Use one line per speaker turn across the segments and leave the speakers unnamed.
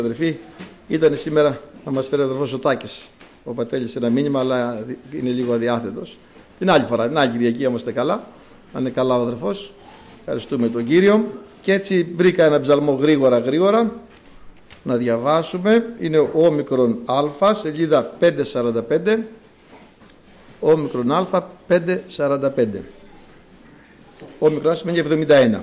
Αδερφοί, ήταν σήμερα να μας φέρει ο αδερφός ο Τάκης. Ο Πατέλης ένα μήνυμα, αλλά είναι λίγο αδιάθετος. Την άλλη φορά, την άλλη Κυριακή είμαστε καλά. Αν είναι καλά ο αδερφός, ευχαριστούμε τον Κύριο. Και έτσι βρήκα ένα ψαλμό γρήγορα να διαβάσουμε. Είναι ο Όμικρον Α, σελίδα 545. Όμικρον Α, 545. Όμικρον Α σημαίνει 71.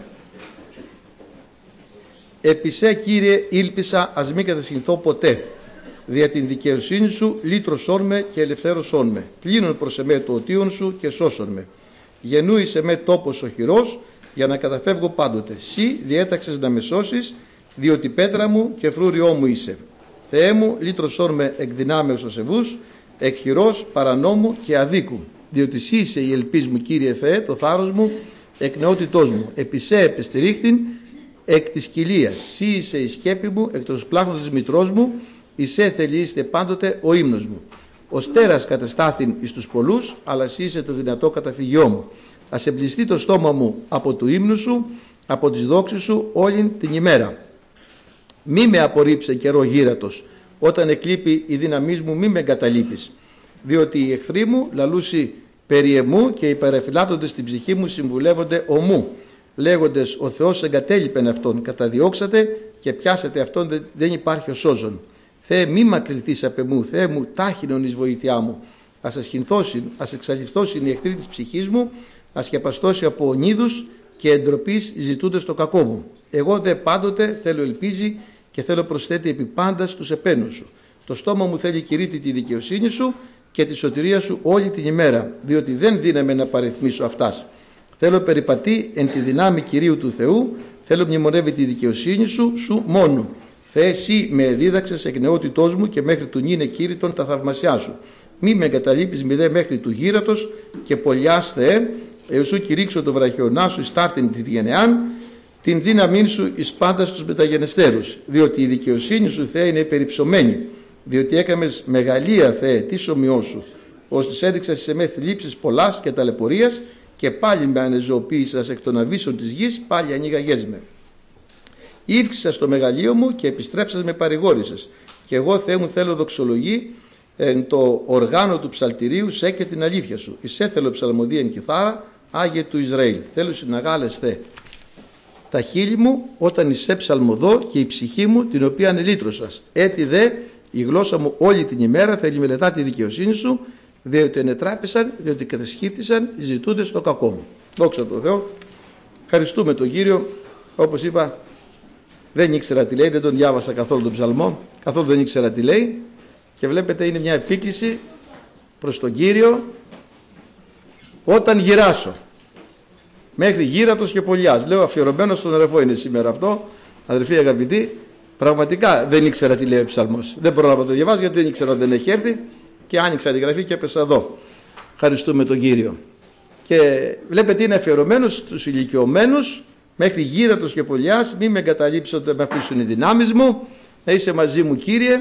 Επισέ, Κύριε, ήλπισα, ας μη κατασχυνθώ ποτέ. Δια την δικαιοσύνη σου λύτρωσόν με και ελευθέρωσόν με. Κλείνον προς εμέ το οτίον σου και σώσον με. Γενούει σε με τόπος οχυρός, για να καταφεύγω πάντοτε. Συ διέταξες να με σώσεις, διότι πέτρα μου και φρούριό μου είσαι. Θεέ μου, λύτρωσόν με εκ δυνάμεως ασεβούς, εκ χειρός, παρανόμου και αδίκου. Διότι Συ είσαι η ελπίς μου, Κύριε Θεέ, το θάρρος μου, εκ νεότητός μου. Επισέ επιστηρίχτην εκ της κοιλίας. Συ είσαι η σκέπη μου, εκ των σπλάχνων της μητρός μου, εισέ θελείστε πάντοτε ο ύμνος μου. Ο στέρας κατεστάθην εις τους πολλούς, αλλά εσύ είσαι το δυνατό καταφυγιό μου. Ας εμπλιστεί το στόμα μου από του ύμνου σου, από τις δόξες σου όλη την ημέρα. Μη με απορρίψε καιρό γύρατος, όταν εκλείπει η δύναμή μου μη με εγκαταλείπεις. Διότι οι εχθροί μου λαλούσι περί εμού και οι παραφυλάτοντες στην ψυχή μου συμβουλεύονται ομού. Λέγοντες ο Θεός εγκατέλειπεν αυτόν, καταδιώξατε και πιάσετε αυτόν, δεν υπάρχει ο σώζον. Θεέ μη μακρυνθείς απ' εμού, Θεέ μου τάχινον εις βοήθειά μου. Ας ασχυνθώσιν, ας εξαλειφθώσιν οι εχθροί της ψυχής μου, ας σκεπαστώσει από ονείδους και εντροπής ζητούνται στο κακό μου. Εγώ δε πάντοτε θέλω ελπίζει και θέλω προσθέτει επί πάντα στους επένους σου. Το στόμα μου θέλει κηρύττει τη δικαιοσύνη σου και τη σωτηρία σου όλη την ημέρα, διότι δεν δύναμαι να παριθμίσω αυτάς. Θέλω περιπατεί εν τη δυνάμει Κυρίου του Θεού, θέλω μνημονεύει τη δικαιοσύνη σου μόνο. Θεέ, εσύ με δίδαξες εκ νεότητός μου και μέχρι του νυν εκήρυτον τα θαυμασιά σου. Μη με εγκαταλείπεις μηδέ μέχρι του γύρατος και πολιάς Θεέ, εωσού κηρύξω το βραχιονά σου εις ταύτην τη γενεάν, την δύναμή σου εις πάντα στους μεταγενεστέρους. Διότι η δικαιοσύνη σου, Θεέ, είναι υπερυψωμένη. Διότι έκαμες μεγαλεία, Θεέ, τι ομοιό σου, ώστε έδειξες σε με θλίψεις πολλάς και ταλαιπωρίας, και πάλι με ανεζωοποίησας εκ των αβύσσων της γης, πάλι ανοίγαγές με. Ήυξησα στο μεγαλείο μου και επιστρέψας με παρηγόρησες. Και εγώ, Θεέ μου, θέλω δοξολογή εν το οργάνο του ψαλτηρίου σε και την αλήθεια σου. Εισέ θέλω ψαλμοδία εν κιθάρα, Άγιε του Ισραήλ. Θέλω συναγάλες, Θεέ. Τα χείλη μου όταν εισέ ψαλμοδώ και η ψυχή μου την οποία ανελύτρωσας. Έτσι δε η γλώσσα μου όλη την ημέρα θέλει μελετά τη δικαιοσύνη σου, διότι ενετράπησαν, διότι κατεσχύθησαν, ζητούνται στο κακό μου. Δόξα τω Θεώ. Ευχαριστούμε τον Κύριο. Όπως είπα, δεν ήξερα τι λέει, δεν τον διάβασα καθόλου τον ψαλμό, καθόλου δεν ήξερα τι λέει, και βλέπετε είναι μια επίκληση προς τον Κύριο. Όταν γυράσω μέχρι γύρατος και πολιάς, λέω αφιερωμένο στον αδερφό είναι σήμερα αυτό, αδερφοί αγαπητοί, πραγματικά δεν ήξερα τι λέει ο ψαλμός, δεν πρόλαβα να το διαβάσω γιατί δεν ήξερα ότι δεν έχει έρθει και άνοιξα τη γραφή και έπεσα εδώ. Ευχαριστούμε τον Κύριο. Και βλέπετε είναι αφιερωμένος στους ηλικιωμένους, μέχρι γύρατος και πολιάς, μη με εγκαταλείψεις όταν με αφήσουν οι δυνάμεις μου, να είσαι μαζί μου, Κύριε,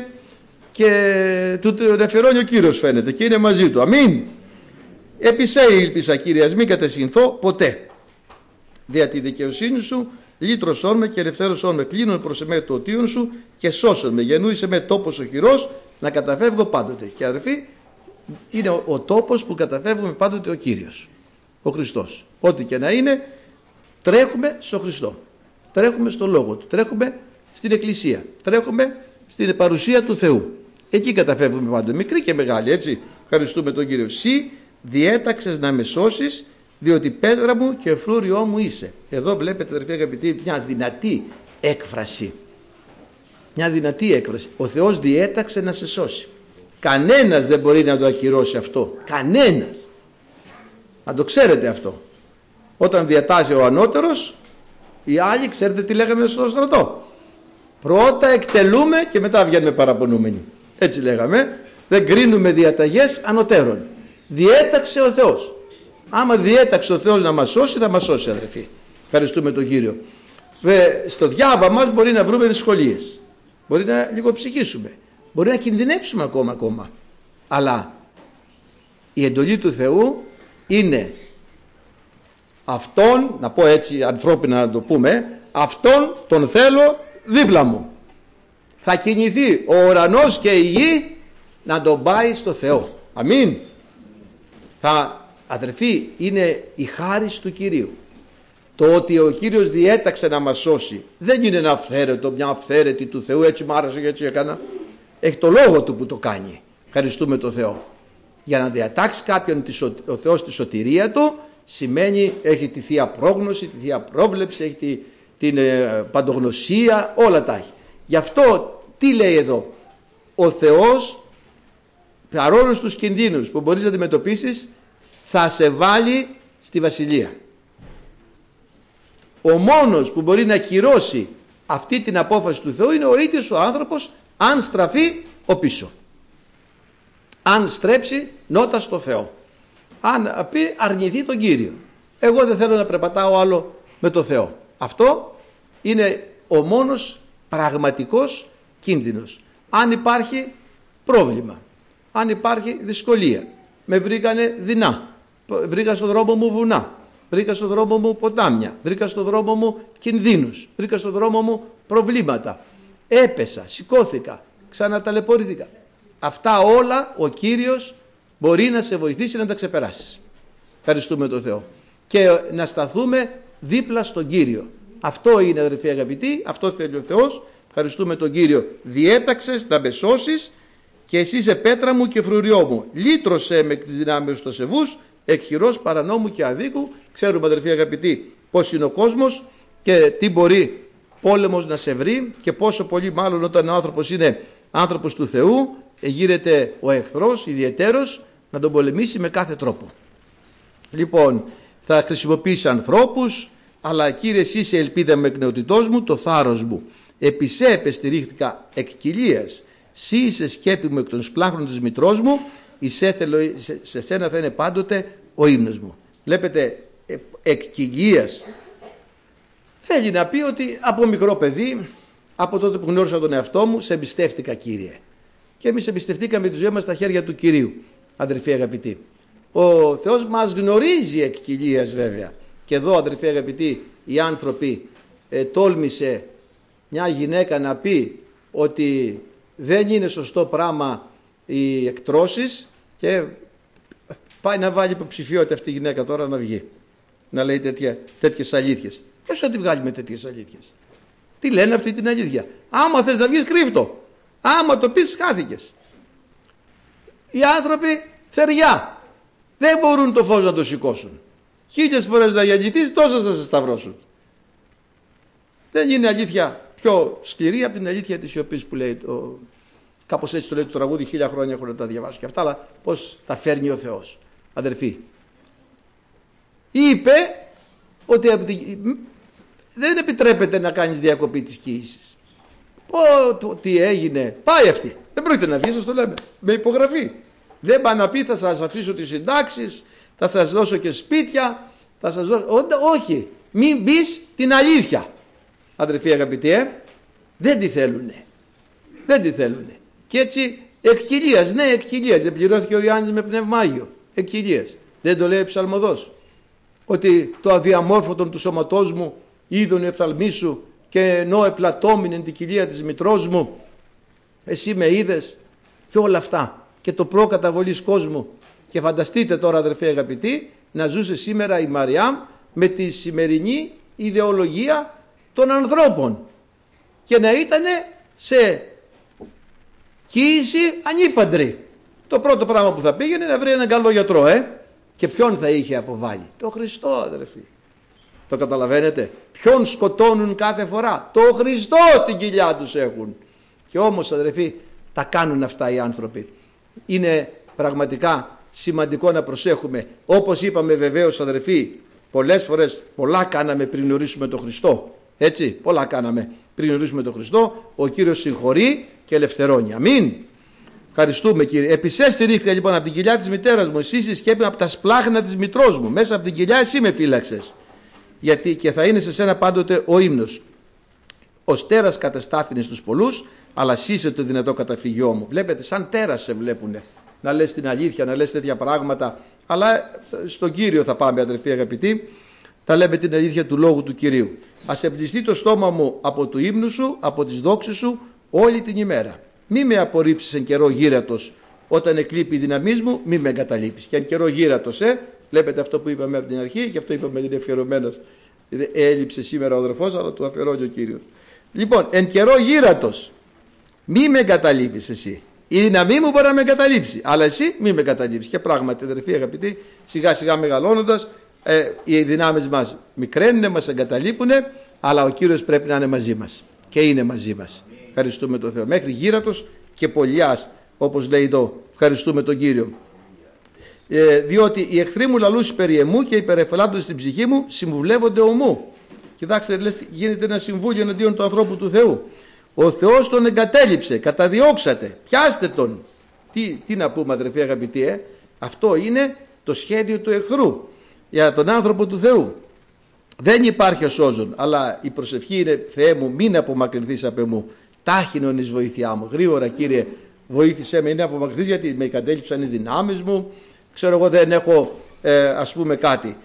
και του αφιερώνει ο Κύριος φαίνεται και είναι μαζί του. Αμήν. Επισέ ήλπισα, Κύριε, ας μην κατασχυνθώ ποτέ. Δια τη δικαιοσύνη σου λύτρωσόν με και ελευθέρωσόν με, κλείνον προς εμέ το οτίον σου και σώσον με, γενούησε με τόπος οχυρός, να καταφεύγω πάντοτε. Και αδερφοί, είναι ο τόπος που καταφεύγουμε πάντοτε ο Κύριος, ο Χριστός. Ό,τι και να είναι, τρέχουμε στον Χριστό, τρέχουμε στο Λόγο Του, τρέχουμε στην Εκκλησία, τρέχουμε στην παρουσία του Θεού. Εκεί καταφεύγουμε πάντοτε, μικρή και μεγάλη, έτσι. Ευχαριστούμε τον Κύριο. Συ διέταξες να με σώσεις, διότι πέτρα μου και φρούριό μου είσαι. Εδώ βλέπετε, αδερφοί αγαπητοί, μια δυνατή έκφραση. Μια δυνατή έκφραση. Ο Θεός διέταξε να σε σώσει. Κανένας δεν μπορεί να το ακυρώσει αυτό. Κανένας. Να το ξέρετε αυτό. Όταν διατάζει ο ανώτερος, οι άλλοι, ξέρετε τι λέγαμε στο στρατό. Πρώτα εκτελούμε και μετά βγαίνουμε παραπονούμενοι. Έτσι λέγαμε. Δεν κρίνουμε διαταγές ανωτέρων. Διέταξε ο Θεός. Άμα διέταξε ο Θεός να μας σώσει, θα μας σώσει, αδερφοί. Ευχαριστούμε τον Κύριο. Στο διάβα μας μπορεί να βρούμε δυσκολίες. Μπορεί να λίγο ψυχήσουμε. Μπορεί να κινδυνεύσουμε ακόμα. Αλλά η εντολή του Θεού είναι αυτόν, να πω έτσι ανθρώπινα να το πούμε, αυτόν τον θέλω δίπλα μου. θα κινηθεί ο ουρανός και η γη να τον πάει στο Θεό. Αμήν. Αδερφοί, είναι η χάρις του Κυρίου. Το ότι ο Κύριος διέταξε να μας σώσει δεν είναι ένα αυθαίρετο, μια αυθαίρετη του Θεού, έτσι μ' άρεσε και έτσι έκανα. Έχει το λόγο του που το κάνει. Ευχαριστούμε τον Θεό. Για να διατάξει κάποιον ο Θεός τη σωτηρία του, σημαίνει έχει τη Θεία Πρόγνωση, τη Θεία Πρόβλεψη, έχει την παντογνωσία, όλα τα έχει. Γι' αυτό τι λέει εδώ? Ο Θεός, παρόλο στους κινδύνους που μπορείς να αντιμετωπίσεις, θα σε βάλει στη βασιλεία. Ο μόνος που μπορεί να ακυρώσει αυτή την απόφαση του Θεού είναι ο ίδιος ο άνθρωπος, αν στραφεί ο πίσω. Αν στρέψει νότα στο Θεό. Αν πει αρνηθεί τον Κύριο. Εγώ δεν θέλω να περπατάω άλλο με το Θεό. Αυτό είναι ο μόνος πραγματικός κίνδυνος. Αν υπάρχει πρόβλημα, αν υπάρχει δυσκολία, με βρήκανε δεινά, βρήκα στον δρόμο μου βουνά, βρήκα στον δρόμο μου ποτάμια, βρήκα στον δρόμο μου κινδύνους, βρήκα στον δρόμο μου προβλήματα, έπεσα, σηκώθηκα, ξαναταλαιπωρήθηκα. Αυτά όλα ο Κύριος μπορεί να σε βοηθήσει να τα ξεπεράσεις. Ευχαριστούμε τον Θεό. Και να σταθούμε δίπλα στον Κύριο. Αυτό είναι, αδερφοί αγαπητοί, αυτό θέλει ο Θεός. Ευχαριστούμε τον Κύριο. Διέταξες να με σώσεις και εσύ είσαι πέτρα μου και φρουριό μου. Λύτρωσέ με τις δυνάμεις του ασεβούς, εκ χειρός παρανόμου και αδίκου. Ξέρουμε, αδερφοί αγαπητοί, πώς είναι ο κόσμος και τι μπορεί πόλεμος να σε βρει και πόσο πολύ μάλλον όταν ο άνθρωπος είναι άνθρωπος του Θεού, γίνεται ο εχθρός ιδιαιτέρως να τον πολεμήσει με κάθε τρόπο. Λοιπόν, θα χρησιμοποιήσει ανθρώπους, αλλά Κύριε εσύ είσαι ελπίδα με εκνεωτητός μου, το θάρρος μου. Επί σε επεστηρίχθηκα εκ κοιλίας, σύ είσαι σκέπη μου εκ των σπλάχνων της μητρός μου, σε σένα θα είναι πάντοτε ο ύμνος μου. Βλέπετε, εκ κοιλίας θέλει να πει ότι από μικρό παιδί, από τότε που γνώρισα τον εαυτό μου, σε εμπιστεύτηκα Κύριε. Και εμείς εμπιστευτήκαμε τη ζωή μας στα χέρια του Κυρίου, αδερφοί αγαπητοί. Ο Θεός μας γνωρίζει εκ κοιλίας βέβαια. Και εδώ, αδερφοί αγαπητοί, οι άνθρωποι τόλμησε μια γυναίκα να πει ότι δεν είναι σωστό πράγμα οι εκτρώσεις και πάει να βάλει υποψηφιότητα αυτή η γυναίκα τώρα να βγει. Να λέει τέτοιες αλήθειες. Ποιος θα τη βγάλει με τέτοιες αλήθειες? Τι λένε αυτή την αλήθεια? Άμα θες να βγεις, κρύφτο. Άμα το πεις, χάθηκες. Οι άνθρωποι θεριά δεν μπορούν το φως να το σηκώσουν. 1000 φορές να γεννηθείς, τόσες θα σε σταυρώσουν. Δεν είναι αλήθεια πιο σκληρή από την αλήθεια της σιωπής που λέει κάπως έτσι το λέει το τραγούδι, 1000 χρόνια έχω να τα διαβάσω και αυτά, αλλά πώς τα φέρνει ο Θεός. Αδερφοί, είπε ότι δεν επιτρέπεται να κάνεις διακοπή της κοίησης. Τι έγινε, πάει αυτή. Δεν πρόκειται να βγει, σας το λέμε, με υπογραφή. Δεν πάει να πει θα σας αφήσω τις συντάξεις, θα σας δώσω και σπίτια, θα σας δώσω... Όχι, μην πεις την αλήθεια. Αδερφοί αγαπητοί, δεν τη θέλουνε. Δεν τη θέλουνε. Και έτσι εκ κοιλίας, ναι, εκ κοιλίας. Δεν πληρώθηκε ο Ιωάννης με πνεύμα Άγιο. Εκ κοιλίας. Δεν το λέει ο ψαλμοδός? Ότι το αδιαμόρφωτον του σώματός μου είδον η οφθαλμή σου και ενώ επλατώμην την κοιλία της μητρός μου, εσύ με είδες, και όλα αυτά. Και το προκαταβολής κόσμου. Και φανταστείτε τώρα, αδερφοί αγαπητοί, να ζούσε σήμερα η Μαριάμ με τη σημερινή ιδεολογία των ανθρώπων και να ήταν σε κοίηση ανήπαντρη. Το πρώτο πράγμα που θα πήγαινε να βρει έναν καλό γιατρό, και ποιον θα είχε αποβάλει? Το Χριστό, αδερφοί. Το καταλαβαίνετε? Ποιον σκοτώνουν κάθε φορά? Το Χριστό στην κοιλιά τους έχουν. Και όμως, αδερφοί, τα κάνουν αυτά οι άνθρωποι. Είναι πραγματικά σημαντικό να προσέχουμε. Όπως είπαμε βεβαίως, αδερφοί, πολλές φορές πολλά κάναμε πριν γνωρίσουμε τον Χριστό. Έτσι, πολλά κάναμε πριν γνωρίσουμε τον Χριστό. Ο Κύριος συγχωρεί και ελευθερώνει. Αμήν. Ευχαριστούμε, Κύριε. Επισέ στηρίχθηκα λοιπόν από την κοιλιά της μητέρας μου. Εσύ σκέπη από τα σπλάχνα της μητρός μου. Μέσα από την κοιλιά εσύ με φύλαξες. Γιατί και θα είναι σε σένα πάντοτε ο ύμνος. Ως τέρας κατεστάθηνε στους πολλούς, αλλά εσύ είσαι το δυνατό καταφυγιό μου. Βλέπετε, σαν τέρας σε βλέπουνε. Να λες την αλήθεια, να λες τέτοια πράγματα. Αλλά στον Κύριο θα πάμε, αδερφοί αγαπητοί. Θα λέμε την αλήθεια του λόγου του Κυρίου. Ας εμπληστεί το στόμα μου από του ύμνου σου, από τις δόξες σου, όλη την ημέρα. Μη με απορρίψεις εν καιρό γύρατος, όταν εκλείπει η δύναμή μου, μη με εγκαταλείπεις. Και εν καιρό γύρατος, βλέπετε αυτό που είπαμε από την αρχή, και αυτό είπαμε ότι είναι αφιερωμένος. Έλειψε σήμερα ο αδερφός, αλλά του αφιερώνει ο Κύριος. Λοιπόν, εν καιρό γύρατος, μη με εγκαταλείπεις εσύ. Η δύναμή μου μπορεί να με εγκαταλείψει, αλλά εσύ μη με εγκαταλείψεις. Και πράγματι, αδερφοί αγαπητοί, σιγά σιγά μεγαλώνοντας, οι δυνάμεις μας μικραίνουν, μας εγκαταλείπουν, αλλά ο Κύριος πρέπει να είναι μαζί μας. Και είναι μαζί μας. Ευχαριστούμε τον Θεό. Μέχρι γύρατος και πολιάς, όπως λέει εδώ. Ευχαριστούμε τον Κύριο. Διότι οι εχθροί μου λαλούσι περί εμού και υπερεφελάντων στην ψυχή μου συμβουλεύονται ομού. Κοιτάξτε, γίνεται ένα συμβούλιο εναντίον του ανθρώπου του Θεού. Ο Θεός τον εγκατέλειψε, καταδιώξατε, πιάστε τον. Τι να πούμε, αδερφοί αγαπητοί, αυτό είναι το σχέδιο του εχθρού για τον άνθρωπο του Θεού. Δεν υπάρχει ο σώζον, αλλά η προσευχή είναι: Θεέ μου, μην απομακρυνθείς από εμού. Τάχινον εις βοήθειά μου. Γρήγορα, Κύριε, βοήθησέ με, είναι απομακρυνθείς, γιατί με εγκατέλειψαν οι δυνάμεις μου. Ξέρω εγώ, δεν έχω ας πούμε κάτι.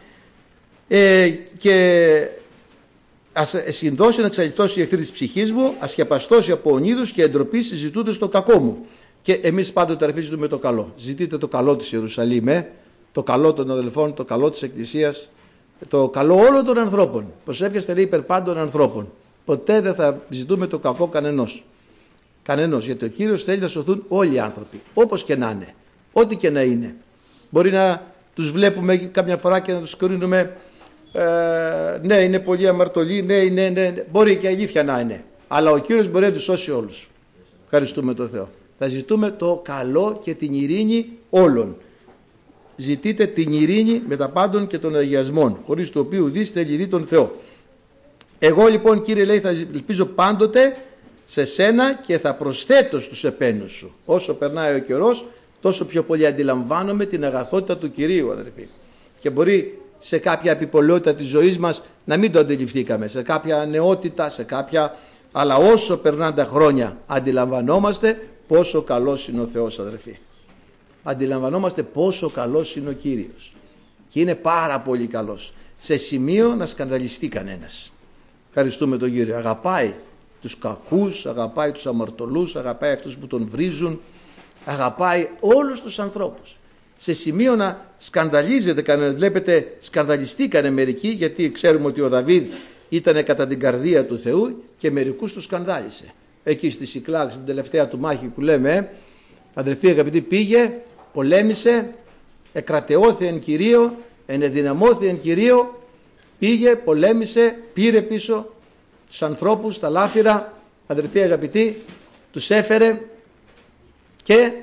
Και ας συνδώσει να εξαλειφθώσει η εχθρή της ψυχής μου, ας σκεπαστώσει από ονείδους και εντροπή συζητούνται στο κακό μου. Και εμείς πάντοτε αρπίζουμε το καλό. Ζητείτε το καλό της Ιερουσαλήμ, το καλό των αδελφών, το καλό της Εκκλησίας, το καλό όλων των ανθρώπων. Προσεύχεστε, λέει, υπερ πάντων ανθρώπων. Ποτέ δεν θα ζητούμε το κακό κανενός. Κανενός, γιατί ο Κύριος θέλει να σωθούν όλοι οι άνθρωποι, όπως και να είναι, ό,τι και να είναι. Μπορεί να τους βλέπουμε κάποια φορά και να τους κρίνουμε, ναι, είναι πολύ αμαρτωλοί, ναι, μπορεί και αλήθεια να είναι. Αλλά ο Κύριος μπορεί να τους σώσει όλους. Ευχαριστούμε τον Θεό. Θα ζητούμε το καλό και την ειρήνη όλων. Ζητείτε την ειρήνη με τα πάντων και των αγιασμών, χωρίς το οποίο ουδείς θέλει δει τον Θεό. Εγώ λοιπόν, Κύριε, λέει, θα ελπίζω πάντοτε σε σένα και θα προσθέτω στους επένους σου. Όσο περνάει ο καιρός, τόσο πιο πολύ αντιλαμβάνομαι την αγαθότητα του Κυρίου, αδερφοί. Και μπορεί σε κάποια επιπολαιότητα της ζωής μας να μην το αντιληφθήκαμε, σε κάποια νεότητα, σε κάποια... Αλλά όσο περνάνε τα χρόνια αντιλαμβανόμαστε πόσο καλός είναι ο Θεός, αδερφοί. Αντιλαμβανόμαστε πόσο καλός είναι ο Κύριος. Και είναι πάρα πολύ καλός. Σε σημείο να σκανδαλιστεί κανένας. Ευχαριστούμε τον Κύριο. Αγαπάει τους κακούς, αγαπάει τους αμαρτωλούς, αγαπάει αυτούς που τον βρίζουν, αγαπάει όλους τους ανθρώπους. Σε σημείο να σκανδαλίζεται κανένας. Βλέπετε, σκανδαλιστήκανε μερικοί, γιατί ξέρουμε ότι ο Δαβίδ ήταν κατά την καρδία του Θεού και μερικούς τους σκανδάλισε. Εκεί στη Σικλάγ, στην τελευταία του μάχη που λέμε, αδελφοί αγαπητοί, πήγε, πολέμησε, εκρατεώθη εν Κυρίω, ενεδυναμώθη εν Κυρίω, πήγε, πολέμησε, πήρε πίσω τους ανθρώπους, τα λάφυρα, αδελφοί αγαπητοί, τους έφερε, και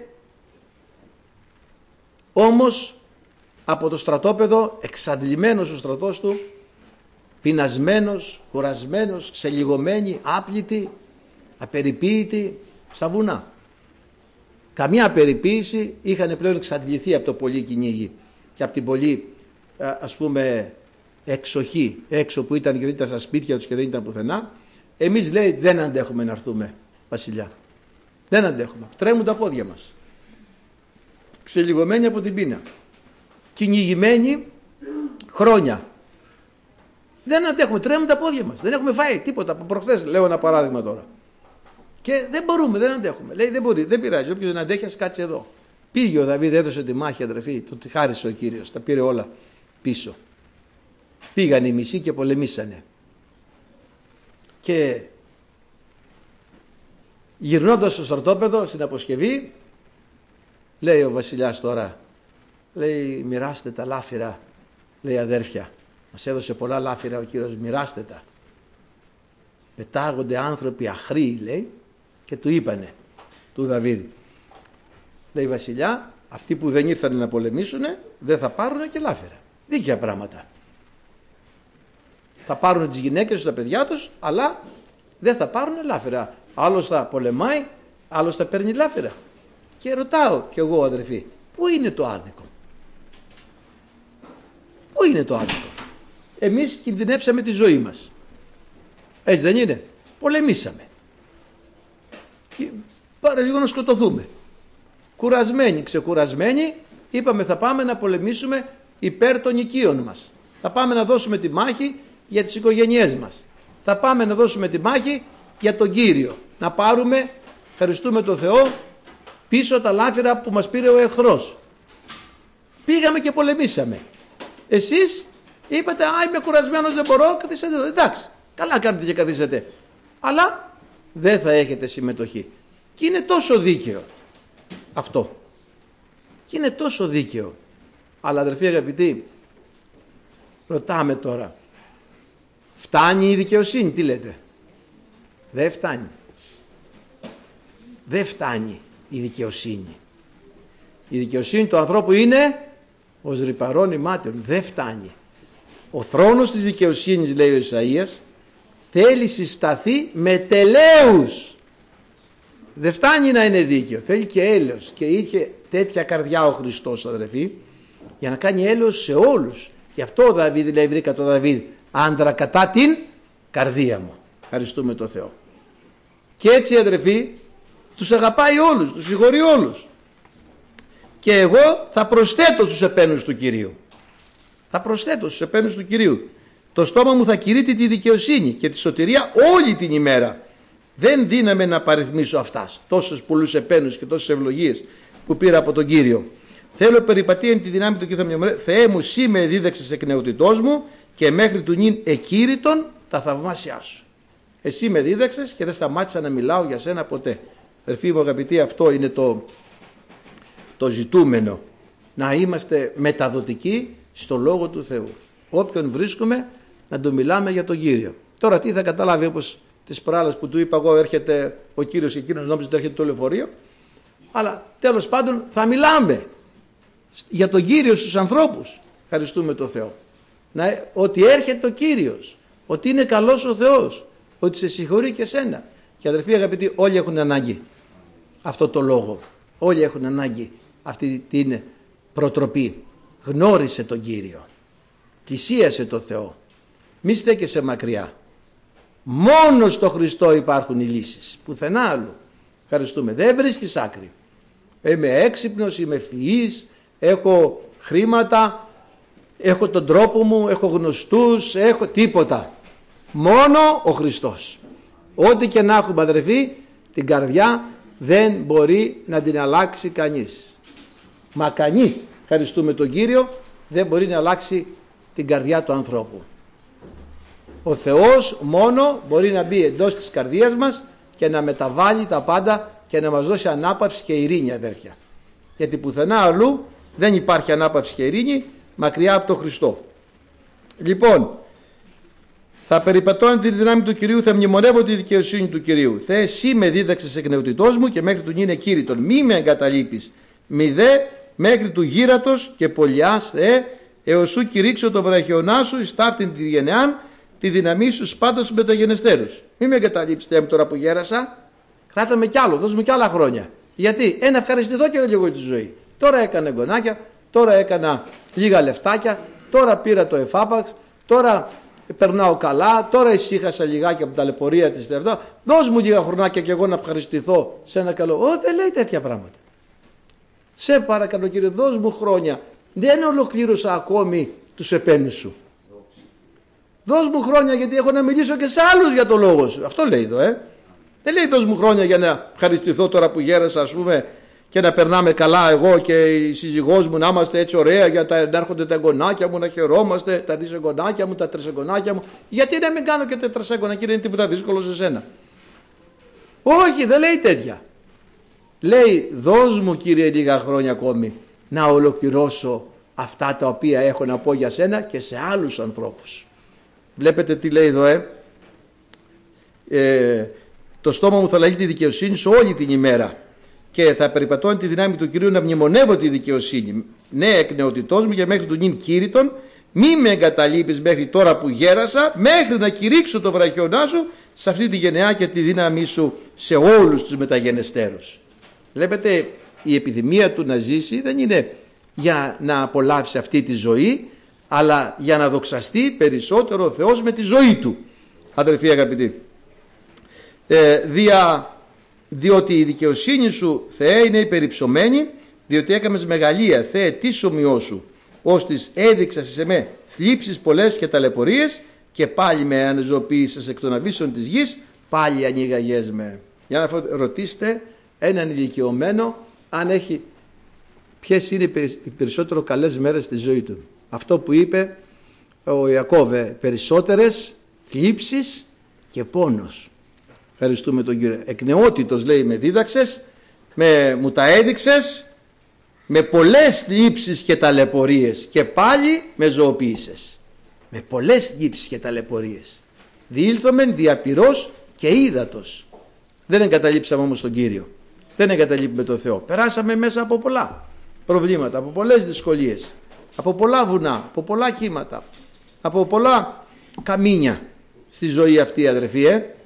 όμως από το στρατόπεδο, εξαντλημένος ο στρατός του, πεινασμένος, κουρασμένος, ξελιγωμένοι, άπλητοι, απεριποίητοι, στα βουνά. Καμία περιποίηση, είχαν πλέον εξαντληθεί από το πολύ κυνήγι και από την πολύ, ας πούμε, εξοχή έξω που ήταν και δεν ήταν στα σπίτια τους και δεν ήταν πουθενά. Εμείς, λέει, δεν αντέχουμε να έρθουμε, βασιλιά. Δεν αντέχουμε. Τρέμουν τα πόδια μας. Ξελιγωμένοι από την πείνα. Κυνηγημένοι χρόνια. Δεν αντέχουμε. Τρέμουν τα πόδια μας. Δεν έχουμε φάει τίποτα από προχθές. Λέω ένα παράδειγμα τώρα. Και δεν μπορούμε, δεν αντέχουμε. Λέει, δεν μπορεί, δεν πειράζει. Όποιος δεν αντέχει, ας κάτσει εδώ. Πήγε ο Δαβίδ, έδωσε τη μάχη, αδερφοί. Του τη χάρισε ο Κύριος. Τα πήρε όλα πίσω. Πήγαν οι μισοί και πολεμήσανε. Και γυρνώντας στο στρατόπεδο στην αποσκευή, λέει ο βασιλιάς τώρα, λέει, μοιράστε τα λάφυρα, λέει, αδέρφια, μας έδωσε πολλά λάφυρα ο Κύριος, μοιράστε τα. Πετάγονται άνθρωποι αχροί, λέει, και του είπανε, του Δαβίδ, λέει, βασιλιά, αυτοί που δεν ήρθαν να πολεμήσουν δεν θα πάρουν και λάφυρα. Δίκαια πράγματα. Θα πάρουν τις γυναίκες τους, τα παιδιά τους, αλλά δεν θα πάρουν λάφυρα. Άλλος θα πολεμάει, άλλος θα παίρνει λάφυρα. Και ρωτάω κι εγώ, αδερφοί, πού είναι το άδικο? Πού είναι το άδικο? Εμείς κινδυνεύσαμε τη ζωή μας. Έτσι δεν είναι? Πολεμήσαμε. Και πάρε λίγο να σκοτωθούμε. Κουρασμένοι, ξεκουρασμένοι, είπαμε θα πάμε να πολεμήσουμε υπέρ των οικείων μας. Θα πάμε να δώσουμε τη μάχη για τις οικογένειές μας. Θα πάμε να δώσουμε τη μάχη για τον Κύριο. Να πάρουμε, ευχαριστούμε τον Θεό, πίσω τα λάφυρα που μας πήρε ο εχθρός. Πήγαμε και πολεμήσαμε. Εσείς είπατε, είμαι κουρασμένος, δεν μπορώ, καθίσατε εδώ. Εντάξει, καλά κάνετε και καθίσατε. Αλλά δεν θα έχετε συμμετοχή. Και είναι τόσο δίκαιο αυτό. Και είναι τόσο δίκαιο. Αλλά αδερφοί αγαπητοί, ρωτάμε τώρα, φτάνει η δικαιοσύνη, τι λέτε? Δεν φτάνει. Δεν φτάνει η δικαιοσύνη. Η δικαιοσύνη του ανθρώπου είναι ως ρυπαρών ημάτων. Δεν φτάνει. Ο θρόνος της δικαιοσύνης, λέει ο Ισαΐας, θέλει συσταθεί με τελέους. Δεν φτάνει να είναι δίκαιο, θέλει και έλεος. Και είχε τέτοια καρδιά ο Χριστός, αδερφοί, για να κάνει έλεος σε όλους. Γι' αυτό ο Δαβίδ, λέει, βρήκα τον Δαβίδ άντρα κατά την καρδία μου. Ευχαριστούμε τον Θεό. Και έτσι, αδερφοί, τους αγαπάει όλους, τους συγχωρεί όλους. Και εγώ θα προσθέτω τους επένους του Κυρίου. Θα προσθέτω τους επένους του Κυρίου. Το στόμα μου θα κηρύττει τη δικαιοσύνη και τη σωτηρία όλη την ημέρα. Δεν δύναμαι να παριθμίσω αυτάς. Τόσους πολλούς επένους και τόσες ευλογίες που πήρα από τον Κύριο. Θέλω περιπατίαν τη δυνάμει του Κύριου θα μου. Θεέ μου, σύ με δίδαξες εκ νεοτητός μου και μέχρι του νυν εκήρυτον τα θαυμάσια σου. Εσύ με δίδαξες και δεν σταμάτησα να μιλάω για σένα ποτέ. Αδερφοί μου αγαπητοί, αυτό είναι το ζητούμενο. Να είμαστε μεταδοτικοί στο Λόγο του Θεού. Όποιον βρίσκουμε να του μιλάμε για τον Κύριο. Τώρα τι θα καταλάβει, όπως τις προάλλες που του είπα εγώ, έρχεται ο Κύριος και εκείνος νόμιζε ότι έρχεται το λεωφορείο. Αλλά τέλος πάντων θα για τον Κύριο στους ανθρώπους. Ευχαριστούμε τον Θεό. Ότι έρχεται ο Κύριος, ότι είναι καλός ο Θεός, ότι σε συγχωρεί και σένα. Και αδερφοί αγαπητοί, όλοι έχουν ανάγκη αυτό το λόγο. Όλοι έχουν ανάγκη αυτή την προτροπή. Γνώρισε τον Κύριο. Θυσίασε τον Θεό. Μη στέκεσαι μακριά. Μόνο στο Χριστό υπάρχουν οι λύσεις. Πουθενά άλλου. Ευχαριστούμε. Δεν βρίσκεις άκρη. Είμαι έξυπνος, είμαι ευφυής, έχω χρήματα, έχω τον τρόπο μου, έχω γνωστούς, έχω τίποτα. Μόνο ο Χριστός. Ό,τι και να έχουμε, αδερφοί, την καρδιά δεν μπορεί να την αλλάξει κανείς. Μα κανείς, ευχαριστούμε τον Κύριο, δεν μπορεί να αλλάξει την καρδιά του ανθρώπου. Ο Θεός μόνο μπορεί να μπει εντός της καρδίας μας και να μεταβάλει τα πάντα και να μας δώσει ανάπαυση και ειρήνη, αδέρφια. Γιατί πουθενά αλλού δεν υπάρχει ανάπαυση και ειρήνη μακριά από τον Χριστό. Λοιπόν, θα περιπατώνω τη δύναμη του Κυρίου, θα μνημονεύω τη δικαιοσύνη του Κυρίου. Θεέ, εσύ με δίδαξες εκ νεοτητός μου και μέχρι του είναι κήρυτον. Μη με εγκαταλείπεις. Μη δε μέχρι του γύρατος και πολιάς, Θεέ, έως σου κηρύξω το βραχιονά σου, εις ταύτην τη γενεάν, τη δύναμή σου σπάντα σου μεταγενεστέρους. Μη με εγκαταλείψεις, Θεέ μου, τώρα που γέρασα. Κράτα με κι άλλο, δώσ' μου κι άλλα χρόνια. Γιατί? Να ευχαριστηθώ και λίγο τη ζωή. Τώρα έκανα γονάκια, τώρα έκανα λίγα λεφτάκια, τώρα πήρα το εφάπαξ, τώρα περνάω καλά, τώρα ησύχασα λιγάκι από τα ταλαιπωρία της τελευταία. Δώσ' μου λίγα χρονάκια και εγώ να ευχαριστηθώ σε ένα καλό. Δεν λέει τέτοια πράγματα. Σε παρακαλώ Κύριε, δώσ' μου χρόνια. Δεν ολοκλήρωσα ακόμη τους επένους σου. Δώσ' μου χρόνια γιατί έχω να μιλήσω και σε άλλους για το λόγο σου. Αυτό λέει εδώ, Δεν λέει δώσ' μου χρόνια για να ευχαριστηθώ τώρα που γέρασα, ας πούμε, και να περνάμε καλά εγώ και η σύζυγός μου, να είμαστε έτσι ωραία, για να έρχονται τα εγγονάκια μου, να χαιρόμαστε, τα δισεγγονάκια μου, τα τρισεγγονάκια μου. Γιατί να μην κάνω και τετρασέγγωνα, Κύριε, είναι τίποτα δύσκολο σε σένα? Όχι, δεν λέει τέτοια. Λέει δώσ' μου, Κύριε, λίγα χρόνια ακόμη να ολοκληρώσω αυτά τα οποία έχω να πω για σένα και σε άλλους ανθρώπους. Βλέπετε τι λέει εδώ, το στόμα μου θα λαγεί τη δικαιοσύνη σου όλη την ημέρα και θα περιπατώνει τη δυνάμει του Κυρίου να μνημονεύω τη δικαιοσύνη. Ναι, εκ νεοτητός μου και μέχρι του νυν κήρυτον, μη με εγκαταλείπεις μέχρι τώρα που γέρασα, μέχρι να κηρύξω το βραχιονά σου σε αυτή τη γενεά και τη δύναμή σου σε όλους τους μεταγενεστέρους. Βλέπετε, η επιδημία του να ζήσει δεν είναι για να απολαύσει αυτή τη ζωή, αλλά για να δοξαστεί περισσότερο ο Θεός με τη ζωή του. Αδελφοί αγαπητοί, διότι η δικαιοσύνη σου, Θεέ, είναι υπερυψωμένη, διότι έκαμες μεγαλεία, Θεέ, τι ομοιό σου, ώστις έδειξας σε με θλίψεις πολλές και ταλαιπωρίες και πάλι με ανεζωοποίησες εκ των αβύσσων της γης, πάλι ανοίγαγες με. Για να ρωτήσετε έναν ηλικιωμένο αν έχει ποιες είναι οι περισσότερο καλές μέρες στη ζωή του. Αυτό που είπε ο Ιακώβ, περισσότερες θλίψεις και πόνος. Ευχαριστούμε τον Κύριο. Εκ νεότητος, λέει, με δίδαξες, μου τα έδειξες, με πολλές θλίψεις και ταλαιπωρίες, και πάλι με ζωοποίησες. Με πολλές θλίψεις και ταλαιπωρίες. Διήλθομεν διαπυρός και ύδατος. Δεν εγκαταλείψαμε όμως τον Κύριο. Δεν εγκαταλείπουμε τον Θεό. Περάσαμε μέσα από πολλά προβλήματα, από πολλές δυσκολίες, από πολλά βουνά, από πολλά κύματα, από πολλά καμίνια στη ζωή αυτή, αδερφοί,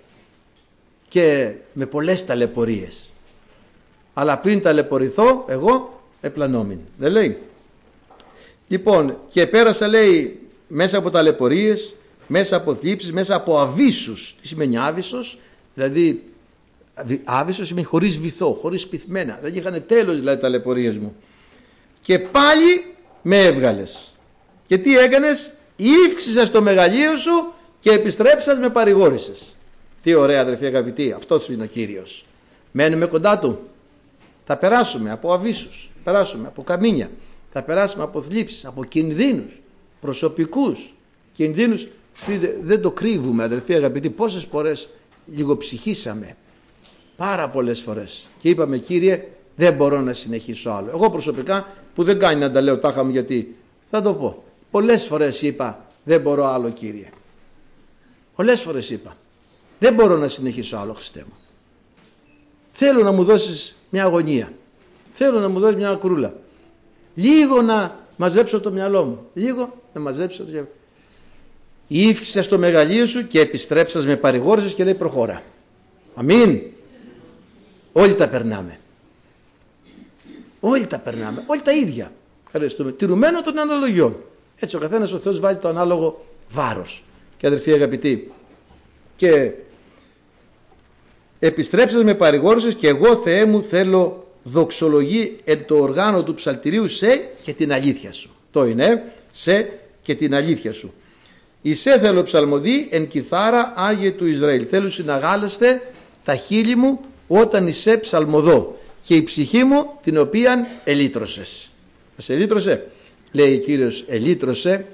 και με πολλές ταλαιπωρίες. Αλλά πριν ταλαιπωρηθώ εγώ επλανόμην. Δεν λέει? Λοιπόν, και πέρασα, λέει, μέσα από ταλαιπωρίες, μέσα από θλίψεις, μέσα από αβύσσους. Τι σημαίνει άβυσσος? Δηλαδή άβυσσος σημαίνει χωρίς βυθό, χωρίς πυθμένα. Δεν είχαν τέλος, δηλαδή, ταλαιπωρίες μου. Και πάλι με έβγαλες. Και τι έκανες? Ήύξησες το μεγαλείο σου και επιστρέψας με παρηγόρησες. Τι ωραία, αδερφοί αγαπητοί, αυτός είναι ο Κύριος. Μένουμε κοντά Του. Θα περάσουμε από αβύσσους, θα περάσουμε από καμίνια, θα περάσουμε από θλίψεις, από κινδύνους προσωπικούς, κινδύνους. Δεν το κρύβουμε, αδερφοί αγαπητοί, πόσες φορές λιγοψυχήσαμε, πάρα πολλές φορές, και είπαμε, Κύριε, δεν μπορώ να συνεχίσω άλλο. Εγώ προσωπικά, που δεν κάνει να τα λέω τάχα μου, γιατί θα το πω, πολλές φορές είπα, δεν μπορώ άλλο, Κύριε. Πολλές φορές είπα, δεν μπορώ να συνεχίσω άλλο, Χριστέ μου. Θέλω να μου δώσεις μια αγωνία. Θέλω να μου δώσεις μια κρούλα. Λίγο να μαζέψω το μυαλό μου. Λίγο να μαζέψω το μυαλό μου. Ήύξησες το μεγαλείο σου και επιστρέψας με παρηγόρησες, και λέει, προχώρα. Αμήν. Όλοι τα περνάμε. Όλοι τα περνάμε. Όλοι τα ίδια. Ευχαριστούμε. Τηρουμένο των αναλογιών. Έτσι ο καθένας, ο Θεός βάζει το ανάλογο βάρος. Και αδερφοί αγαπητοί, και επιστρέψατε με παρηγόρησες, και εγώ, Θεέ μου, θέλω δοξολογή εν το οργάνο του ψαλτηρίου σε και την αλήθεια σου. Το είναι σε και την αλήθεια σου. Ισέ θέλω ψαλμοδί εν κιθάρα Άγιε του Ισραήλ. Θέλω συναγάλεστε τα χείλη μου όταν ισέ ψαλμοδό, και η ψυχή μου την οποίαν ελύτρωσες. Μας ελύτρωσε, λέει ο Κύριος, ελύτρωσε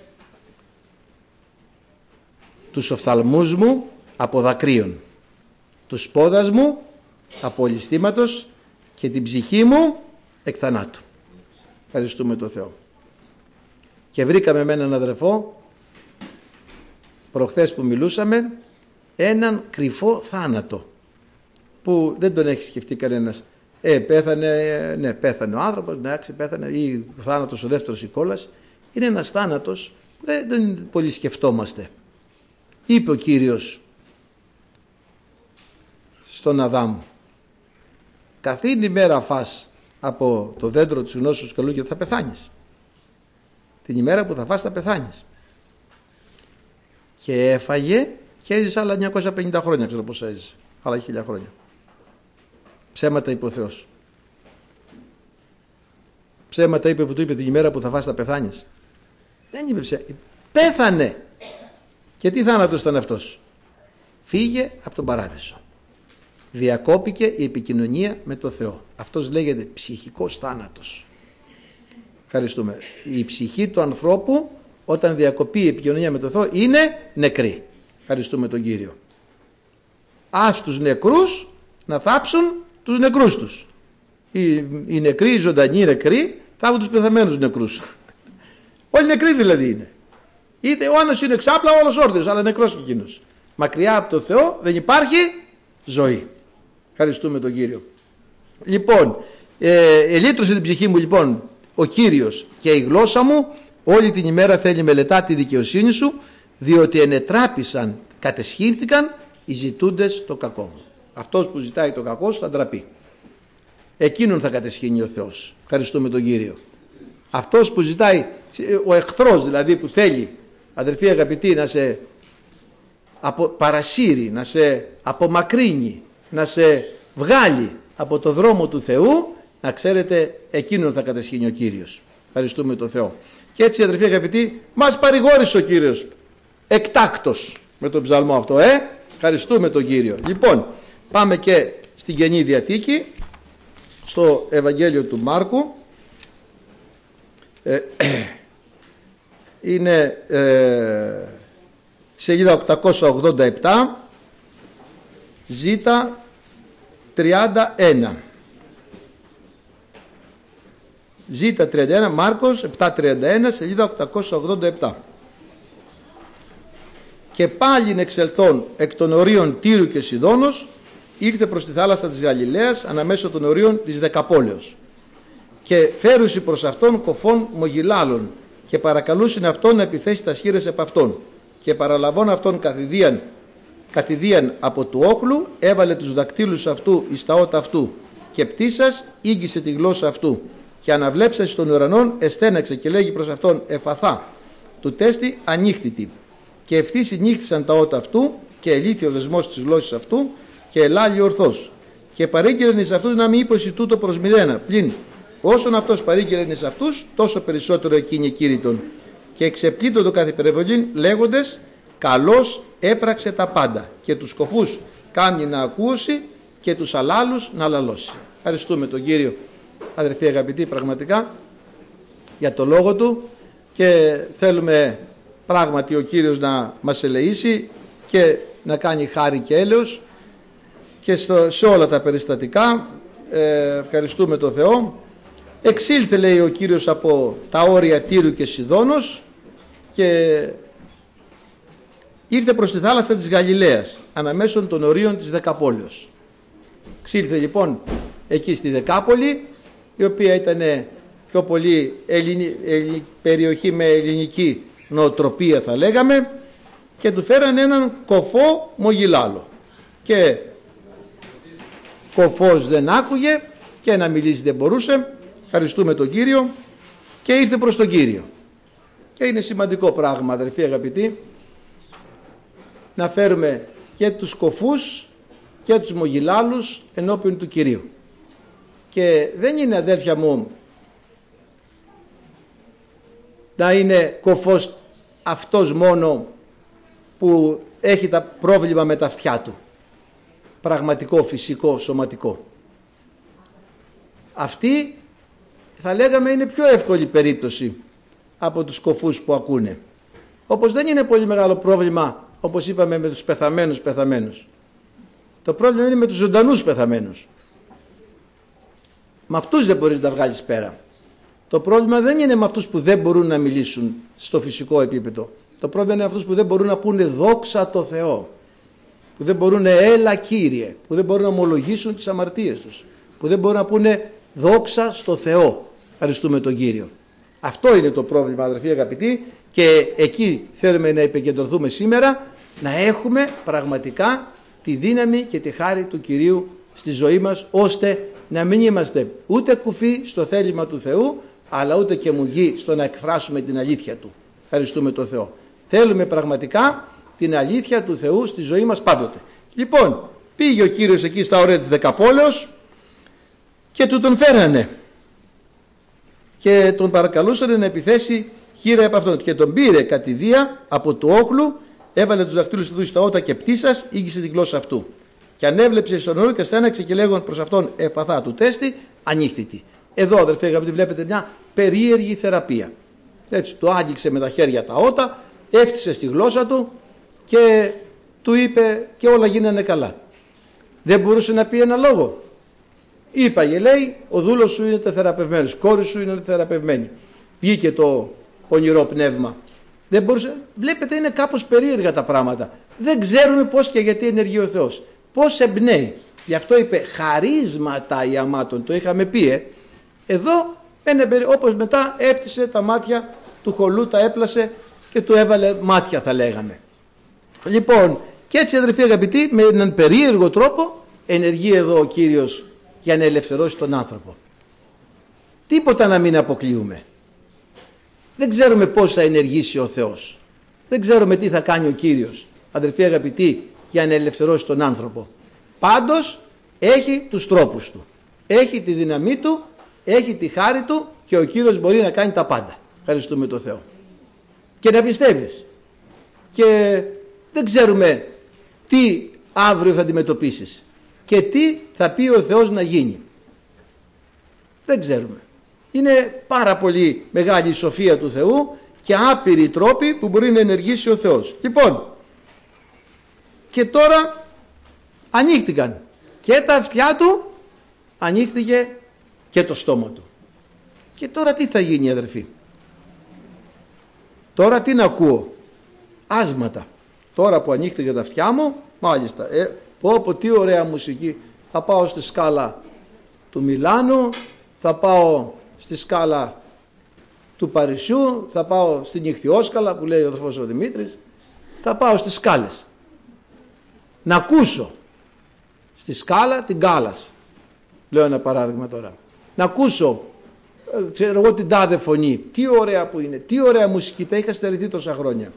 τους οφθαλμούς μου από δακρύων, τους πόδας μου από ληστήματος, και την ψυχή μου εκ θανάτου. Ευχαριστούμε τον Θεό. Και βρήκαμε με έναν αδερφό προχθές που μιλούσαμε, έναν κρυφό θάνατο που δεν τον έχει σκεφτεί κανένας. Πέθανε ο άνθρωπος, πέθανε, ή ο θάνατος ο δεύτερος η κόλαση. Είναι ένας θάνατος που δεν πολύ σκεφτόμαστε. Είπε ο Κύριος στον Αδάμ, καθήν ημέρα φας από το δέντρο της γνώσης του καλού και θα πεθάνεις. Την ημέρα που θα φας θα πεθάνεις. Και έφαγε και έζησε άλλα 950 χρόνια, ξέρω πώς έζησε, άλλα 1000 χρόνια. Ψέματα είπε ο Θεός. Ψέματα είπε που του είπε την ημέρα που θα φας θα πεθάνεις. Δεν είπε ψέματα. Πέθανε. Και τι θάνατος ήταν αυτός? Φύγε από τον παράδεισο. Διακόπηκε η επικοινωνία με τον Θεό. Αυτός λέγεται ψυχικός θάνατος. Ευχαριστούμε. Η ψυχή του ανθρώπου, όταν διακοπεί η επικοινωνία με τον Θεό, είναι νεκρή. Ευχαριστούμε τον Κύριο. Ας τους νεκρούς να θάψουν τους νεκρούς τους. Οι νεκροί, οι ζωντανοί νεκροί, θάβουν τους πεθαμένους νεκρούς. Όλοι νεκροί δηλαδή είναι. Είτε ο ένας είναι ξάπλα, όλος όρθιος, αλλά νεκρός και εκείνος. Μακριά από τον Θεό δεν υπάρχει ζωή. Ευχαριστούμε τον Κύριο. Λοιπόν, ελύτρωσε την ψυχή μου λοιπόν ο Κύριος, και η γλώσσα μου όλη την ημέρα θέλει μελετά τη δικαιοσύνη σου, διότι ενετράπησαν, κατεσχύνθηκαν οι ζητούντες το κακό μου. Αυτός που ζητάει το κακό σου θα ντραπεί. Εκείνον θα κατεσχύνει ο Θεός. Ευχαριστούμε τον Κύριο. Αυτός που ζητάει, ο εχθρός δηλαδή που θέλει, αδερφοί αγαπητοί, να σε παρασύρει, να σε απομακρύνει, να σε βγάλει από το δρόμο του Θεού, να ξέρετε, εκείνον θα κατεσχύνει ο Κύριος. Ευχαριστούμε τον Θεό. Και έτσι, αδερφοί αγαπητοί, μας παρηγόρησε ο Κύριος εκτάκτος με τον ψαλμό αυτό. Ευχαριστούμε τον Κύριο. Λοιπόν, πάμε και στην Καινή Διαθήκη, στο Ευαγγέλιο του Μάρκου. Είναι σελίδα 887, ζήτα 31. Ζήτα 31, Μάρκος 731, σελίδα 887. Και πάλιν εξελθών εκ των ορίων Τύρου και Σιδώνος, ήρθε προς τη θάλασσα της Γαλιλαίας αναμέσω των ορίων της Δεκαπόλεως. Και φέρουσι προς αυτόν κοφών μογιλάλων, και παρακαλούσιν αυτόν να επιθέσει τα σχήρες επ' αυτόν. Και παραλαβών αυτόν κατηδίαν από του όχλου, έβαλε τους δακτύλους αυτού εις τα ότα αυτού, και πτήσας ήγγισε τη γλώσσα αυτού. Και αναβλέψας των ουρανών εστέναξε και λέγει προς αυτόν εφαθά, του τέστη ανήχτητη. Και ευθύς νύχτησαν τα ότα αυτού, και ελήθη ο δεσμός της γλώσσης αυτού, και ελάλη ορθός. Και παρήγγελεν εις αυτούς να μην υποσει τούτο προς μηδένα, πλην όσον αυτός παρήγγελεν εις αυτούς, τόσο περισσότερο εκείνοι εκήρυτον. Και εξεπλήττω το κάθε περιβολήν λέγοντες, καλώς έπραξε τα πάντα, και τους σκοφούς κάνει να ακούσει και τους αλάλους να λαλώσει. Ευχαριστούμε τον Κύριο, αδερφοί αγαπητοί, πραγματικά για το λόγο του, και θέλουμε πράγματι ο Κύριος να μας ελεήσει και να κάνει χάρη και έλεος και σε όλα τα περιστατικά. Ευχαριστούμε τον Θεό. Εξήλθε, λέει ο Κύριος, από τα όρια Τύρου και Σιδώνος και ήρθε προς τη θάλασσα της Γαλιλαίας αναμέσων των ορίων της Δεκαπόλεως. Εξήλθε λοιπόν εκεί στη Δεκάπολη, η οποία ήταν πιο πολύ περιοχή με ελληνική νοοτροπία, θα λέγαμε, και του φέραν έναν κοφό μογιλάλο, και κοφός δεν άκουγε και να μιλήσει δεν μπορούσε. Ευχαριστούμε τον Κύριο, και ήρθε προς τον Κύριο. Και είναι σημαντικό πράγμα, αδερφοί αγαπητοί, να φέρουμε και τους κοφούς και τους μογιλάλους ενώπιον του Κυρίου. Και δεν είναι, αδέρφια μου, να είναι κοφός αυτός μόνο που έχει τα πρόβλημα με τα αυτιά του, πραγματικό, φυσικό, σωματικό. Αυτή θα λέγαμε είναι πιο εύκολη περίπτωση από τους κοφούς που ακούνε. Όπως δεν είναι πολύ μεγάλο πρόβλημα, όπως είπαμε, με τους πεθαμένους. Το πρόβλημα είναι με τους ζωντανούς πεθαμένους. Με αυτούς δεν μπορείς να τα βγάλεις πέρα. Το πρόβλημα δεν είναι με αυτούς που δεν μπορούν να μιλήσουν στο φυσικό επίπεδο. Το πρόβλημα είναι με αυτούς που δεν μπορούν να πούνε δόξα τω Θεώ, που δεν μπορούν έλα Κύριε, που δεν μπορούν να ομολογήσουν τις αμαρτίες τους, που δεν μπορούν να πούνε δόξα στο Θεό. Ευχαριστούμε τον Κύριο. Αυτό είναι το πρόβλημα, αδερφοί αγαπητοί, και εκεί θέλουμε να επικεντρωθούμε σήμερα, να έχουμε πραγματικά τη δύναμη και τη χάρη του Κυρίου στη ζωή μας, ώστε να μην είμαστε ούτε κουφοί στο θέλημα του Θεού, αλλά ούτε και μουγγοί στο να εκφράσουμε την αλήθεια του. Ευχαριστούμε τον Θεό. Θέλουμε πραγματικά την αλήθεια του Θεού στη ζωή μας πάντοτε. Λοιπόν, πήγε ο Κύριος εκεί στα όρια της Δεκαπόλεως και του τον φέρανε και τον παρακαλούσαν να επιθέσει χείρα από αυτόν, και τον πήρε κατηδία από του όχλου, έβαλε τους δακτύλους του στα ότα και πτήσας ήγγισε την γλώσσα αυτού. Και ανέβλεψε στον όρο και στέναξε και λέγον προς αυτόν εφαθά του τέστη ανήχτητη. Εδώ, αδερφοί αγαπητοί, βλέπετε μια περίεργη θεραπεία. Έτσι, του άγγιξε με τα χέρια τα ότα, έφτιασε στη γλώσσα του και του είπε και όλα γίνανε καλά. Δεν μπορούσε να πει ένα λόγο. Είπαγε, λέει, ο δούλος σου είναι θεραπευμένος, κόρη σου είναι θεραπευμένη. Βγήκε το πονηρό πνεύμα. Δεν μπορούσε. Βλέπετε, είναι κάπως περίεργα τα πράγματα. Δεν ξέρουμε πώς και γιατί ενεργεί ο Θεός. Πώς εμπνέει. Γι' αυτό είπε χαρίσματα οι αμάτων. Το είχαμε πει. Εδώ, όπως μετά έφτιασε τα μάτια του χολού, τα έπλασε και του έβαλε μάτια, θα λέγαμε. Λοιπόν, και έτσι, αδερφοί αγαπητοί, με έναν περίεργο τρόπο ενεργεί εδώ ο Κύριος για να ελευθερώσει τον άνθρωπο. Τίποτα να μην αποκλείουμε. Δεν ξέρουμε πώς θα ενεργήσει ο Θεός. Δεν ξέρουμε τι θα κάνει ο Κύριος, αδερφοί αγαπητοί, για να ελευθερώσει τον άνθρωπο. Πάντως έχει τους τρόπους του. Έχει τη δύναμή του, έχει τη χάρη του, και ο Κύριος μπορεί να κάνει τα πάντα. Ευχαριστούμε τον Θεό. Και να πιστεύεις. Και δεν ξέρουμε τι αύριο θα αντιμετωπίσεις και τι θα πει ο Θεός να γίνει. Δεν ξέρουμε. Είναι πάρα πολύ μεγάλη η σοφία του Θεού και άπειροι τρόποι που μπορεί να ενεργήσει ο Θεός. Λοιπόν, και τώρα ανοίχτηκαν και τα αυτιά του, ανοίχτηκε και το στόμα του. Και τώρα τι θα γίνει, αδερφοί? Τώρα τι να ακούω? Άσματα. Τώρα που ανοίχτηκε τα αυτιά μου, μάλιστα, πω τι ωραία μουσική. Θα πάω στη σκάλα του Μιλάνου, θα πάω στη σκάλα του Παρισιού, θα πάω στην Ιχθυόσκαλα που λέει ο αδερφός ο Δημήτρης, θα πάω στις σκάλες. Να ακούσω στη σκάλα την Κάλας. Λέω ένα παράδειγμα τώρα. Να ακούσω, ξέρω εγώ, την τάδε φωνή. Τι ωραία που είναι, τι ωραία μουσική, τα είχα στερηθεί τόσα χρόνια.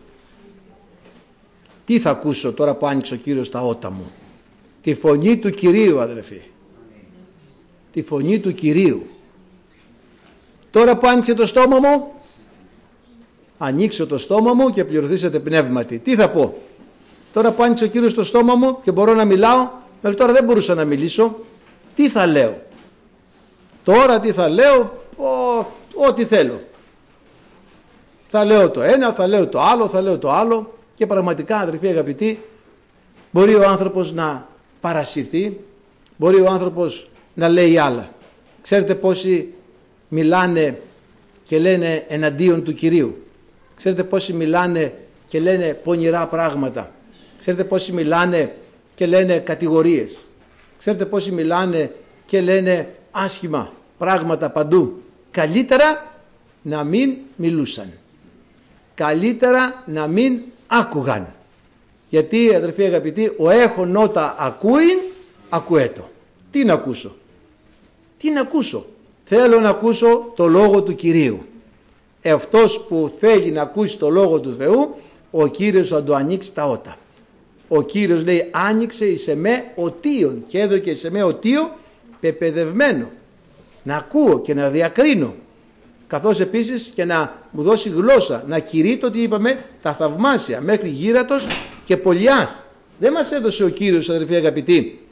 Τι θα ακούσω τώρα που άνοιξε ο Κύριος τα ότα μου? Τη φωνή του Κυρίου, αδερφοί. Τη φωνή του Κυρίου. Τώρα που άνοιξε το στόμα μου, ανοίξω το στόμα μου και πληρωθήσετε πνεύματι. Τι θα πω? Τώρα που άνοιξε ο Κύριος το στόμα μου και μπορώ να μιλάω, μέχρι τώρα δεν μπορούσα να μιλήσω. Τι θα λέω? Τώρα τι θα λέω? Ό,τι θέλω. Θα λέω το ένα, θα λέω το άλλο, θα λέω το άλλο. Και πραγματικά, αδερφοί αγαπητοί, μπορεί ο άνθρωπος να παρασυρθεί, μπορεί ο άνθρωπος να λέει άλλα. Ξέρετε πόσοι μιλάνε και λένε εναντίον του Κυρίου? Ξέρετε πόσοι μιλάνε και λένε πονηρά πράγματα? Ξέρετε πόσοι μιλάνε και λένε κατηγορίες? Ξέρετε πόσοι μιλάνε και λένε άσχημα πράγματα παντού? Καλύτερα να μην μιλούσαν. Καλύτερα να μην άκουγαν. Γιατί, αδερφοί αγαπητοί, ο έχων ότα ακούειν, ακουέτο. Τι να ακούσω? Τι να ακούσω? Θέλω να ακούσω το λόγο του Κυρίου. Αυτός που θέλει να ακούσει το λόγο του Θεού, ο Κύριος θα του ανοίξει τα ότα. Ο Κύριος λέει, άνοιξε εις εμέ οτίον, και έδωκε εις εμέ οτίο πεπαιδευμένο. Να ακούω και να διακρίνω, καθώς επίσης και να μου δώσει γλώσσα, να κηρύττω, τι είπαμε, τα θαυμάσια μέχρι γύρατος και πολιάς. Δεν μας έδωσε ο Κύριος, αδερφοί αγαπητοί,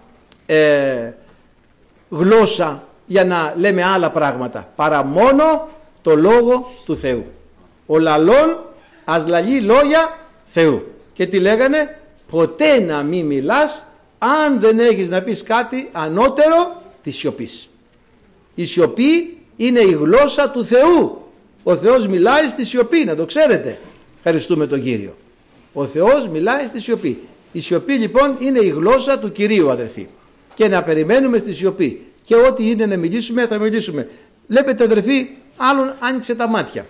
γλώσσα για να λέμε άλλα πράγματα, παρά μόνο το λόγο του Θεού. Ο λαλών ας λαλεί λόγια Θεού. Και τι λέγανε? Ποτέ να μην μιλάς αν δεν έχεις να πεις κάτι ανώτερο της σιωπής. Η σιωπή είναι η γλώσσα του Θεού. Ο Θεός μιλάει στη σιωπή, να το ξέρετε. Ευχαριστούμε τον Κύριο. Ο Θεός μιλάει στη σιωπή. Η σιωπή λοιπόν είναι η γλώσσα του Κυρίου, αδερφοί. Και να περιμένουμε στη σιωπή. Και ό,τι είναι να μιλήσουμε θα μιλήσουμε. Βλέπετε, αδερφοί, άλλον άνοιξε τα μάτια.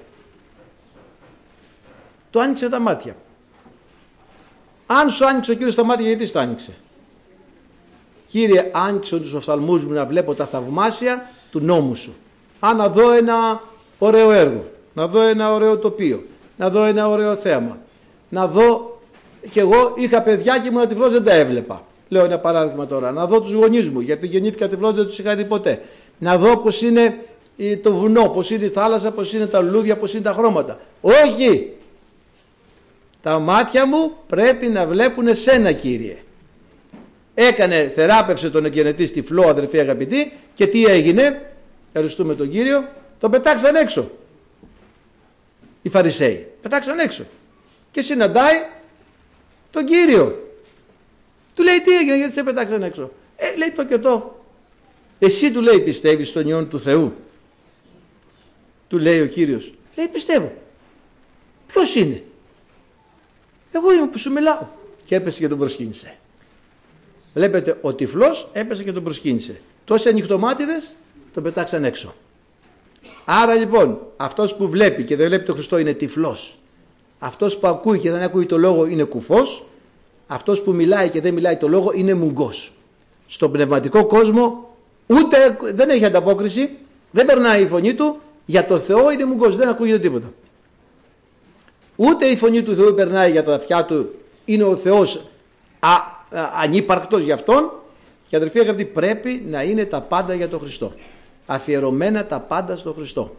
Το άνοιξε τα μάτια. Αν σου άνοιξε ο Κύριος τα μάτια, γιατί στα άνοιξε? Κύριε, άνοιξε τους οφθαλμούς μου να βλέπω τα θαυμάσια του νόμου σου. Να δω ένα ωραίο έργο, να δω ένα ωραίο τοπίο, να δω ένα ωραίο θέαμα, να δω, και εγώ είχα παιδιά και ήμουν τυφλός, δεν τα έβλεπα. Λέω ένα παράδειγμα τώρα. Να δω τους γονείς μου, γιατί γεννήθηκα τυφλός, δεν τους είχα δει ποτέ. Να δω πώς είναι το βουνό, πώς είναι η θάλασσα, πώς είναι τα λουλούδια, πώς είναι τα χρώματα. Όχι! Τα μάτια μου πρέπει να βλέπουν εσένα, Κύριε. Θεράπευσε τον εγγενετή τυφλό, αδερφοί αγαπητοί, και τι έγινε? Ευχαριστούμε τον Κύριο, τον πετάξαν έξω. Οι Φαρισαίοι πετάξαν έξω και συναντάει τον Κύριο. Του λέει, τι έγινε, γιατί σε πετάξαν έξω? Λέει το και το. Εσύ, του λέει, πιστεύεις στον Υιόν του Θεού? Του λέει ο Κύριος. Λέει, πιστεύω. Ποιος είναι? Εγώ είμαι που σου μιλάω. Και έπεσε και τον προσκύνησε. Βλέπετε, ο τυφλός έπεσε και τον προσκύνησε. Τόσοι ανοιχτομάτιδες τον πετάξαν έξω. Άρα λοιπόν, αυτός που βλέπει και δεν βλέπει τον Χριστό είναι τυφλός. Αυτός που ακούει και δεν ακούει το λόγο είναι κουφός. Αυτός που μιλάει και δεν μιλάει το λόγο είναι μουγκός. Στον πνευματικό κόσμο ούτε δεν έχει ανταπόκριση, δεν περνάει η φωνή του, για το Θεό είναι μουγκός, δεν ακούγεται τίποτα. Ούτε η φωνή του Θεού περνάει για τα αυτιά του, είναι ο Θεός ανύπαρκτος για αυτόν. Και αδερφοί αγαπητοί, πρέπει να είναι τα πάντα για τον Χριστό. Αφιερωμένα τα πάντα στον Χριστό.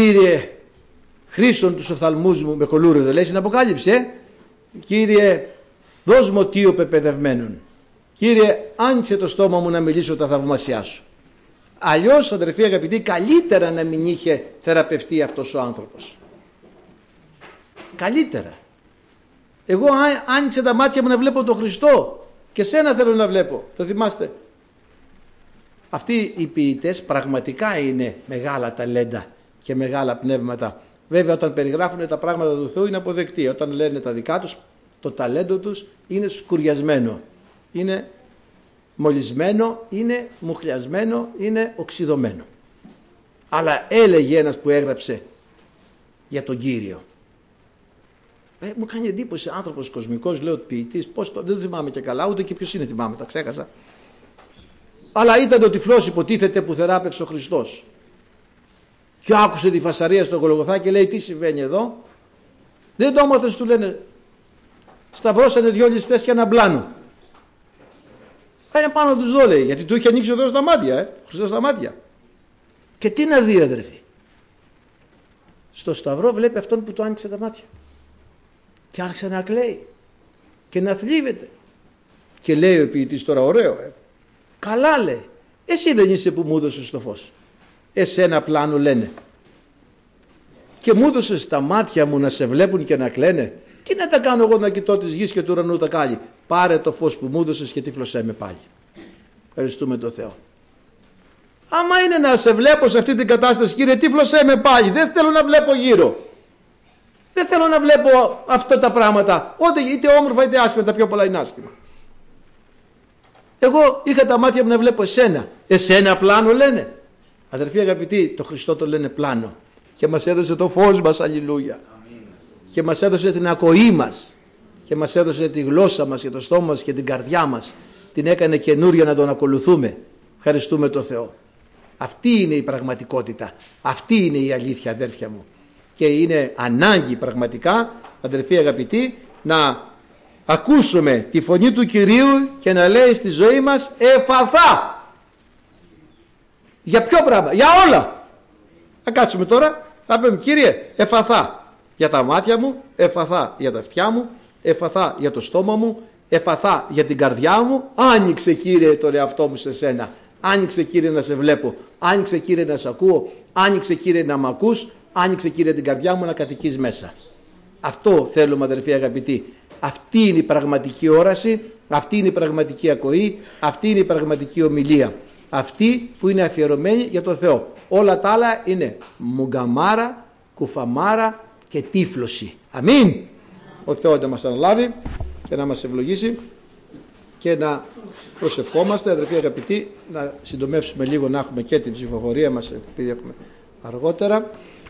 Κύριε, χρήσον τους οφθαλμούς μου με κολούριο, δεν λέει στην Αποκάλυψη, Κύριε, Δώσ' μου οτίο πεπαιδευμένων. Κύριε, άνοιξε το στόμα μου να μιλήσω τα θαυμασιά σου. Αλλιώς, αδερφοί αγαπητοί, καλύτερα να μην είχε θεραπευτεί αυτός ο άνθρωπος. Καλύτερα. Εγώ άνοιξε τα μάτια μου να βλέπω τον Χριστό και σένα θέλω να βλέπω. Το θυμάστε? Αυτοί οι ποιητές πραγματικά είναι μεγάλα ταλέντα και μεγάλα πνεύματα. Βέβαια, όταν περιγράφουν τα πράγματα του Θεού είναι αποδεκτοί. Όταν λένε τα δικά τους, το ταλέντο τους είναι σκουριασμένο, είναι μολυσμένο, είναι μουχλιασμένο, είναι οξυδωμένο. Αλλά έλεγε ένας που έγραψε για τον Κύριο. Μου κάνει εντύπωση άνθρωπος κοσμικός, λέω ποιητής, δεν το θυμάμαι και καλά, ούτε και ποιος είναι θυμάμαι, τα ξέχασα. Αλλά ήταν ο τυφλός, υποτίθεται, που θεράπευσε ο Χριστός. Και άκουσε τη φασαρία στο Γολγοθά και λέει, τι συμβαίνει εδώ? Δεν το έμαθες, του λένε. Σταυρώσανε 2 ληστές και ένα πλάνο. Είναι πάνω τους δω, λέει, γιατί του είχε ανοίξει ο Θεός τα μάτια, ο Χριστός τα μάτια. Και τι να δει, αδερφοί? Στο σταυρό βλέπει αυτόν που του άνοιξε τα μάτια. Και άρχισε να κλαίει και να θλίβεται. Και λέει ο ποιητής τώρα, ωραίο, καλά, λέει, εσύ δεν είσαι που μου έδωσες το φως? Εσένα πλάνο λένε. Και μου έδωσες τα μάτια μου να σε βλέπουν και να κλαίνε. Τι να τα κάνω εγώ να κοιτώ της γης και του ουρανού τα κάλλη? Πάρε το φως που μου έδωσες και τύφλωσέ με πάλι. Ευχαριστούμε τον Θεό. Άμα είναι να σε βλέπω σε αυτή την κατάσταση, Κύριε, τύφλωσέ με πάλι. Δεν θέλω να βλέπω γύρω. Δεν θέλω να βλέπω αυτά τα πράγματα. Είτε όμορφα είτε άσχημα, τα πιο πολλά είναι άσχημα. Εγώ είχα τα μάτια μου να βλέπω εσένα. Εσένα πλάνο λένε. Αδερφοί αγαπητοί, το Χριστό το λένε πλάνο. Και μας έδωσε το φως μας, αλληλούια. Και μας έδωσε την ακοή μας. Και μας έδωσε τη γλώσσα μας και το στόμα μας και την καρδιά μας. Την έκανε καινούρια να τον ακολουθούμε. Ευχαριστούμε τον Θεό. Αυτή είναι η πραγματικότητα. Αυτή είναι η αλήθεια, αδέρφια μου. Και είναι ανάγκη πραγματικά, αδερφοί αγαπητοί, να ακούσουμε τη φωνή του Κυρίου και να λέει στη ζωή μας εφαθά. Για ποιο πράγμα? Για όλα. Θα κάτσουμε τώρα, θα πούμε, Κύριε, εφαθά για τα μάτια μου, εφαθά για τα αυτιά μου, εφαθά για το στόμα μου, εφαθά για την καρδιά μου. Άνοιξε, Κύριε, τον εαυτό μου σε σένα. Άνοιξε, Κύριε, να σε βλέπω. Άνοιξε, Κύριε, να σε ακούω. Άνοιξε, Κύριε, να μ' ακούς. Άνοιξε, Κύριε, την καρδιά μου να κατοικείς μέσα. Αυτό θέλουμε, αδερφοί αγαπητοί. Αυτή είναι η πραγματική όραση, αυτή είναι η πραγματική ακοή, αυτή είναι η πραγματική ομιλία. Αυτή που είναι αφιερωμένη για το Θεό. Όλα τα άλλα είναι μουγκαμάρα, κουφαμάρα και τύφλωση. Αμήν. Ο Θεός να μας αναλάβει και να μας ευλογήσει και να προσευχόμαστε, αδερφοί αγαπητοί, να συντομεύσουμε λίγο, να έχουμε και την ψηφοφορία μας επειδή έχουμε αργότερα.